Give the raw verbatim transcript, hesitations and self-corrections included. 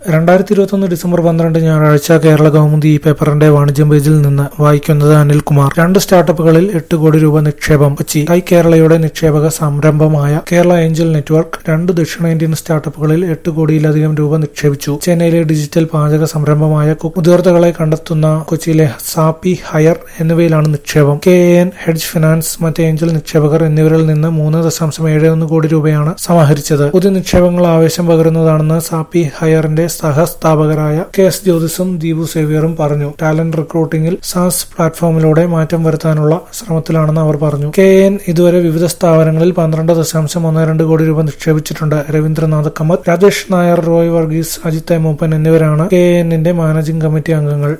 രണ്ടായിരത്തി ഇരുപത്തൊന്ന് ഡിസംബർ പന്ത്രണ്ട് ഞായറാഴ്ച കേരള കൗമുദി ഈ പേപ്പറിന്റെ വാണിജ്യം പേജിൽ നിന്ന് വായിക്കുന്നത് അനിൽകുമാർ. രണ്ട് സ്റ്റാർട്ടപ്പുകളിൽ എട്ട് കോടി രൂപ നിക്ഷേപം. കൊച്ചി. കൈ കേരളയുടെ നിക്ഷേപക സംരംഭമായ കേരള ഏഞ്ചൽ നെറ്റ്വർക്ക് രണ്ട് ദക്ഷിണേന്ത്യൻ സ്റ്റാർട്ടപ്പുകളിൽ എട്ട് കോടിയിലധികം രൂപ നിക്ഷേപിച്ചു. ചെന്നൈയിലെ ഡിജിറ്റൽ പാചക സംരംഭമായ കുക്ക്, ഉദ്യോഗാർത്ഥികളെ കണ്ടെത്തുന്ന കൊച്ചിയിലെ സാപ്പി ഹയർ എന്നിവയിലാണ് നിക്ഷേപം. കെ എൻ ഹെഡ്ജ് ഫിനാൻസ്, മറ്റ് ഏഞ്ചൽ നിക്ഷേപകർ എന്നിവരിൽ നിന്ന് മൂന്ന് ദശാംശം ഏഴ് ഒന്ന് കോടി രൂപയാണ് സമാഹരിച്ചത്. പുതിയ നിക്ഷേപങ്ങൾ ആവേശം പകരുന്നതാണെന്ന് സാപ്പി ഹയറിന്റെ സഹസ്ഥാപകരായ കെ എസ് ജ്യോതിസും ദീപു സേവ്യറും പറഞ്ഞു. ടാലന്റ് റിക്രൂട്ടിംഗിൽ സാസ് പ്ലാറ്റ്ഫോമിലൂടെ മാറ്റം വരുത്താനുള്ള ശ്രമത്തിലാണെന്ന് അവർ പറഞ്ഞു. കെ എൻ ഇതുവരെ വിവിധ സ്ഥാപനങ്ങളിൽ പന്ത്രണ്ട് ദശാംശം ഒന്ന് രണ്ട് കോടി രൂപ നിക്ഷേപിച്ചിട്ടുണ്ട്. രവീന്ദ്രനാഥ് കമത്ത്, രാജേഷ് നായർ, റോയ് വർഗീസ്, അജിത് മൂപ്പൻ എന്നിവരാണ് കെ എന്നിന്റെ മാനേജിംഗ് കമ്മിറ്റി അംഗങ്ങൾ.